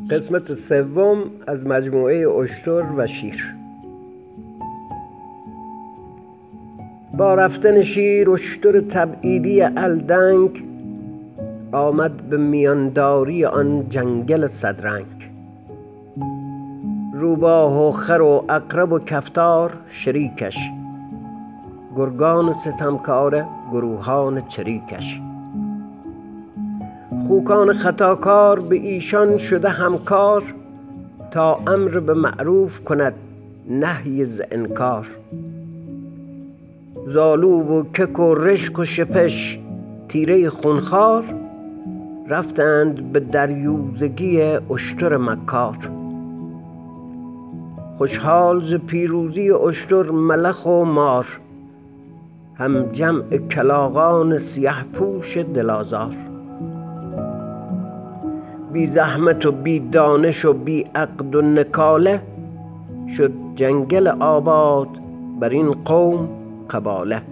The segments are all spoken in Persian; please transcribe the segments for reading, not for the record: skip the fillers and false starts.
قسمت سوم از مجموعه اشتر و شیر. با رفتن شیر اشتر تبعیدی الدنگ آمد به میانداری آن جنگل صدرنگ. روباه و خر و عقرب و کفتار شریکش، گرگان ستمکار گروهان چریکش. خوکان خطاکار به ایشان شده همکار، تا امر به معروف کند نهی ز انکار. زالو و کک و رشک و شپش تیره خونخوار، رفتند به دریوزگی اشتر مکار. خوشحال ز پیروزی اشتر ملخ و مار، هم جمع کلاغان سیه پوش دل آزار. بی زحمت و بی دانش و بی عقد و نکاله، شد جنگل آباد بر این قوم قباله.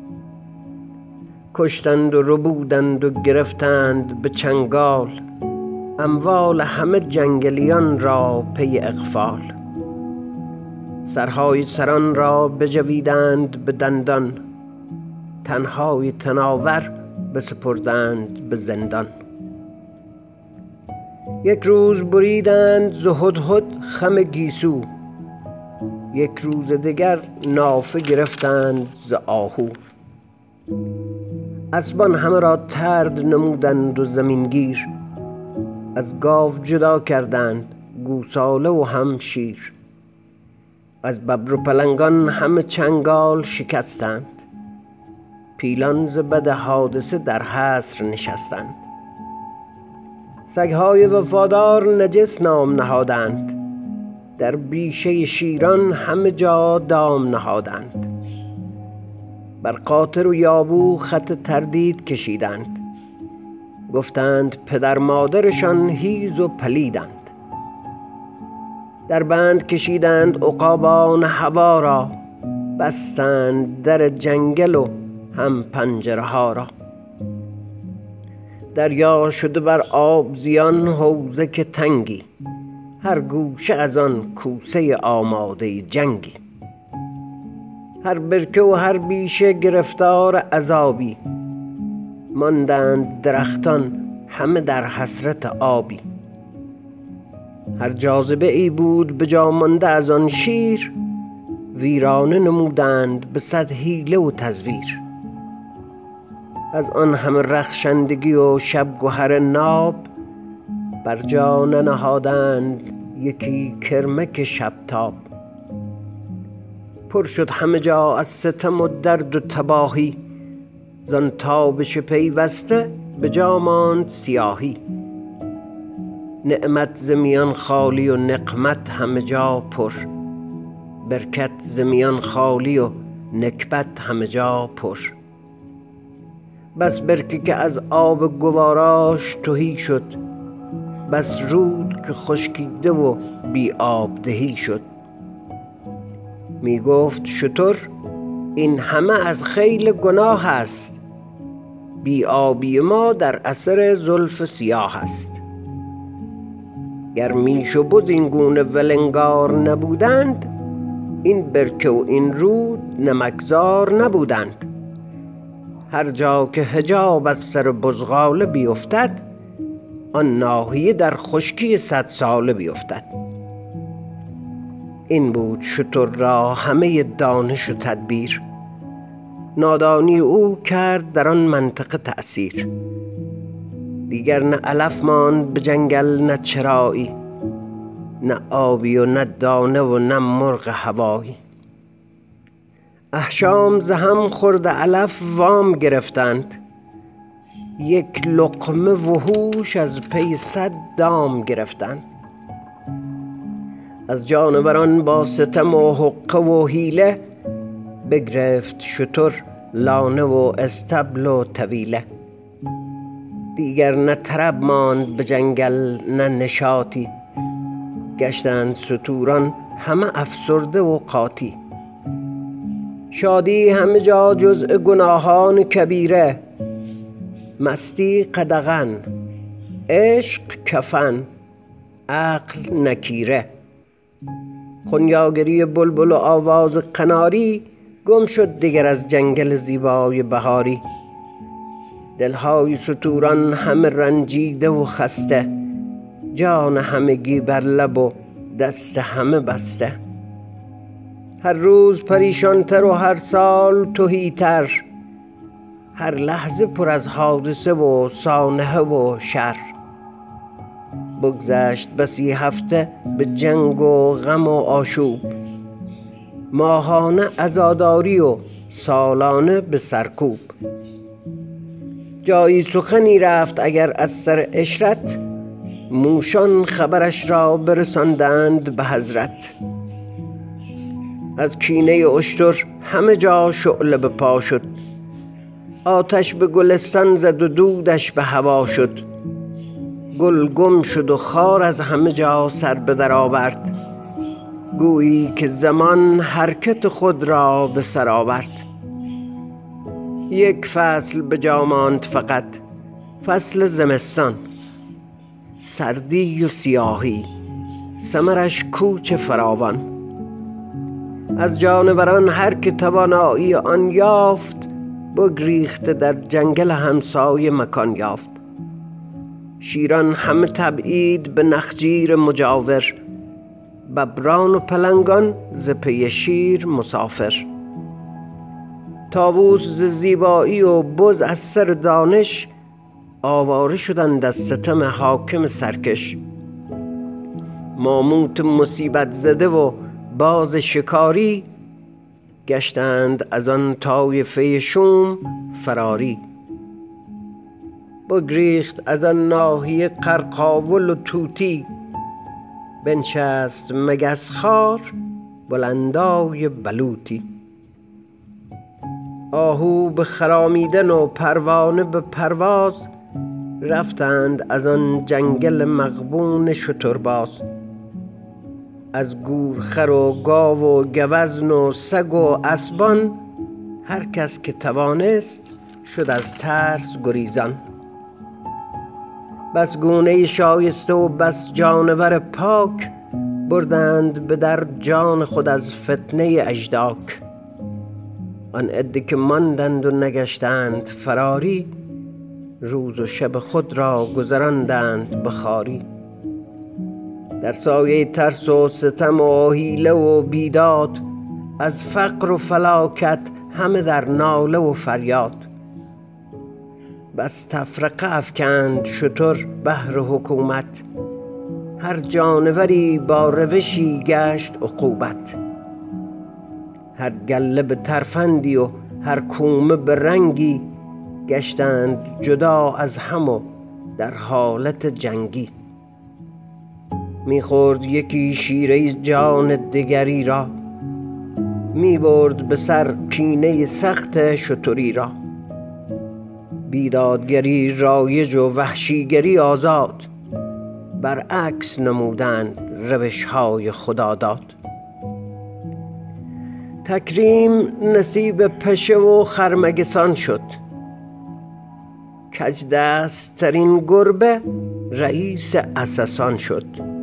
کشتند و ربودند و گرفتند به چنگال، اموال همه جنگلیان را پی اغفال. سرهای سران را بجویدند به دندان، تنهای تناور بسپردند به زندان. یک روز بریدند ز هدهد خم گیسو، یک روز دگر نافه گرفتند ز آهو. اسبان همه را طرد نمودند و زمینگیر، از گاو جدا کردند گوساله و هم شیر. از ببر و پلنگان همه چنگال شکستند، پیلان ز بد حادثه در حصر نشستند. سگهای وفادار نجس نام نهادند، در بیشه شیران همه جا دام نهادند. بر قاطر و یابو خط تردید کشیدند، گفتند پدر مادرشان هیز و پلیدند. در بند کشیدند عقابان هوا را، بستند در جنگل و هم پنجره ها را. دریا شده بر آب زیان حوضه که تنگی، هر گوشه از آن کوسه آماده جنگی. هر برکه و هر بیشه گرفتار عذابی، ماندند درختان همه در حسرت آبی. هر جاذبه ای بود به جا مانده از آن شیر، ویرانه نمودند به صد حیله و تزویر. از آن همه رخشندگی و شب گهر ناب، بر جا ننهادند یکی کرمک شبتاب. پر شد همه جا از ستم و درد و تباهی، زان تابش پیوسته به جا ماند سیاهی. نعمت ز میان خالی و نقمت همه جا پر، برکت ز میان خالی و نکبت همه جا پر. بس برکه که از آب گواراش تهی شد، بس رود که خشکیده و بی آب دهی شد. می گفت شتر این همه از خیل گناه است، بی آبی ما در اثر زلف سیاه است. گر میش و بز این گونه ولنگار نبودند، این برکه و این رود نمکزار نبودند. هر جا که حجاب از سر بزغاله بیفتد، آن ناحیه در خشکی 100 ساله بیفتد. این بود شتر را همه دانش و تدبیر، نادانی او کرد در آن منطقه تأثیر. دیگر نه علف ماند به جنگل نه چرایی، نه آبی و نه دانه و نه مرغ هوایی. احشام ز هم خورده علف وام گرفتند، یک لقمه وحوش از پی 100 دام گرفتند. از جانوران با ستم و حقه و حیله، بگرفت شتر لانه و استبل و طویله. دیگر نه طرب ماند به جنگل نه نشاطی، گشتند ستوران همه افسرده و قاطی. شادی همه جا جزء گناهان کبیره، مستی قدغن، عشق کفن، عقل نکیره. خنیاگری بلبل و آواز قناری گم شد دیگر از جنگل زیبای بهاری. دلهای ستوران همه رنجیده و خسته، جان همگی بر لب و دست همه بسته. هر روز پریشانتر و هر سال تهیتر، هر لحظه پر از حادثه و سانحه و شر. بگذشت بسی هفته به جنگ و غم و آشوب، ماهانه عزاداری و سالانه به سرکوب. جایی سخنی رفت اگر از سر عشرت، موشان خبرش را برساندند به حضرت. از کینه اشتر همه جا شعله به پا شد، آتش به گلستان زد و دودش به هوا شد. گل گم شد و خار از همه جا سر به در آورد، گویی که زمان حرکت خود را به سر آورد. یک فصل به جا ماند فقط، فصل زمستان. سردی و سیاهی، ثمرش کوچ فراوان. از جانوران هر که توانایی آن یافت، بگریخته در جنگل همسایه مکان یافت. شیران همه تبعید به نخجیر مجاور، ببران و پلنگان ز پی شیر مسافر. طاووس ز زیبایی و بز از سر دانش، آواره شدند از ستم حاکم سرکش. ماموت مصیبت زده و باز شکاری، گشتند از آن طایفه شوم فراری. بگریخت از آن ناحیه قرقاول و طوطی، بنشست مگس خوار بلندای بلوطی. آهو به خرامیدن و پروانه به پرواز، رفتند از آن جنگل مغبون شترباز. از گورخر و گاو و گوزن و سگ و اسبان، هر کس که توانست شد از ترس گریزان. بس گونه شایسته و بس جانور پاک، بردند به در جان خود از فتنه اژداک. آن عده که ماندند و نگشتند فراری، روز و شب خود را گذراندند به خواری. در سایه ترس و ستم و حیله و بیداد، از فقر و فلاکت همه در ناله و فریاد. بس تفرقه افکند شتر بهر حکومت، هر جانوری با روشی گشت عقوبت. هر گله به ترفندی و هر کومه به رنگی، گشتند جدا از هم و در حالت جنگی. میخورد یکی شیره جان دگری را، میبرد به سر کینه سخت شتری را. بیدادگری رایج و وحشیگری آزاد، برعکس نمودند روشهای خداداد. تکریم نصیب پشه و خرمگسان شد، کجدست ترین گربه رئیس اسسان شد.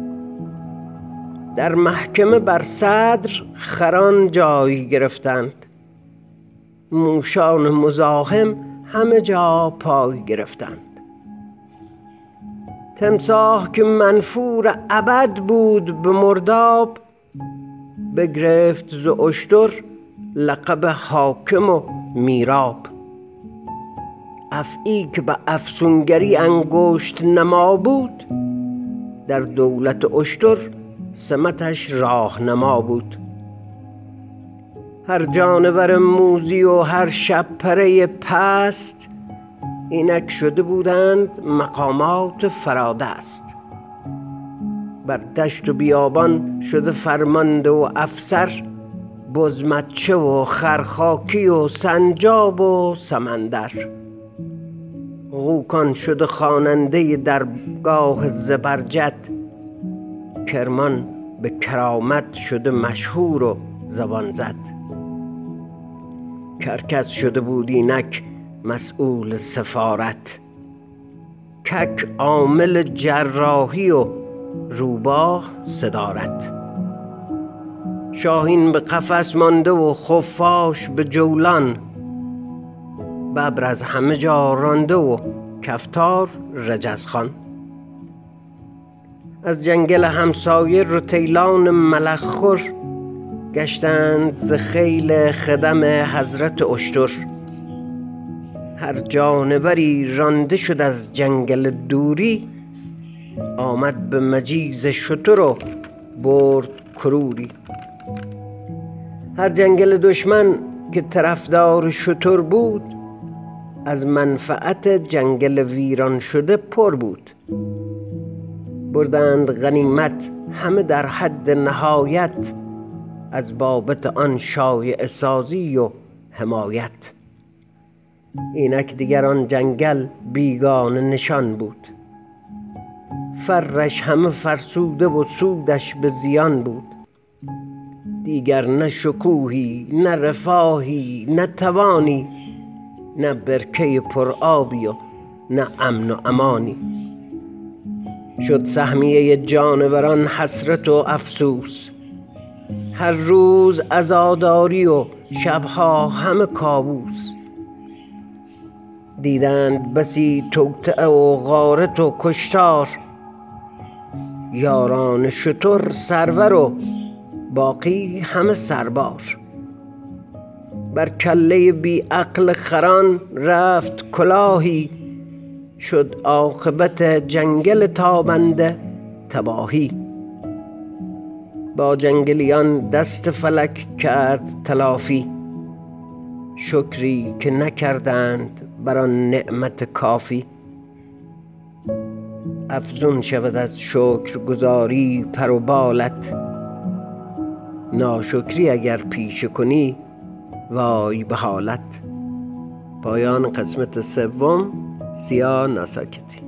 در محکمه بر صدر خران جای گرفتند، موشان مزاحم همه جا پای گرفتند. تمساح که منفور ابد بود به مرداب، بگرفت ز اشتر لقب حاکم و میراب. افعی که به افسونگری انگشت نما بود، در دولت اشتر سمتش راهنما بود. هر جانور موذی و هر شبپره پست، اینک شده بودند مقامات فرادست. بر دشت و بیابان شده فرمانده و افسر، بزمچه و خرخاکی و سنجاب و سمندر. غوکان شده خواننده درگاه زبرجد، کرمان به کرامت شده مشهور و زبان زد. کرکس شده بود اینک مسئول سفارت، کک عامل جراحی و روباه صدارت. شاهین به قفس مانده و خفاش به جولان، ببر از همه جا رانده و کفتار رجزخان. از جنگل همسایه رتیلان ملخخور، گشتند ز خیل خدم حضرت اشتر. هر جانوری رانده شد از جنگل دوری، آمد به مجیز شتر و برد کروری. هر جنگل دشمن که طرفدار شتر بود، از منفعت جنگل ویران شده پر بود. بردند غنیمت همه در حد نهایت، از بابت آن شایعه سازی و حمایت. اینک دیگر آن جنگل بیگانه نشان بود، فرش همه فرسوده و سودش به زیان بود. دیگر نه شکوهی نه رفاهی نه توانی، نه برکه پر آبی و نه امن و امانی. شد سهمیه جانوران حسرت و افسوس، هر روز عزاداری و شبها همه کابوس. دیدند بسی توطئه و غارت و کشتار، یاران شتر سرور و باقی همه سربار. بر کله بی عقل خران رفت کلاهی، شد عاقبت جنگل تابنده تباهی. با جنگلیان دست فلک کرد تلافی، شکری که نکردند بر آن نعمت کافی. افزون شود از شکرگزاری پر و بالت، ناشکری اگر پیشه کنی وای به حالت. پایان قسمت سوم. سیاه ناساکتی.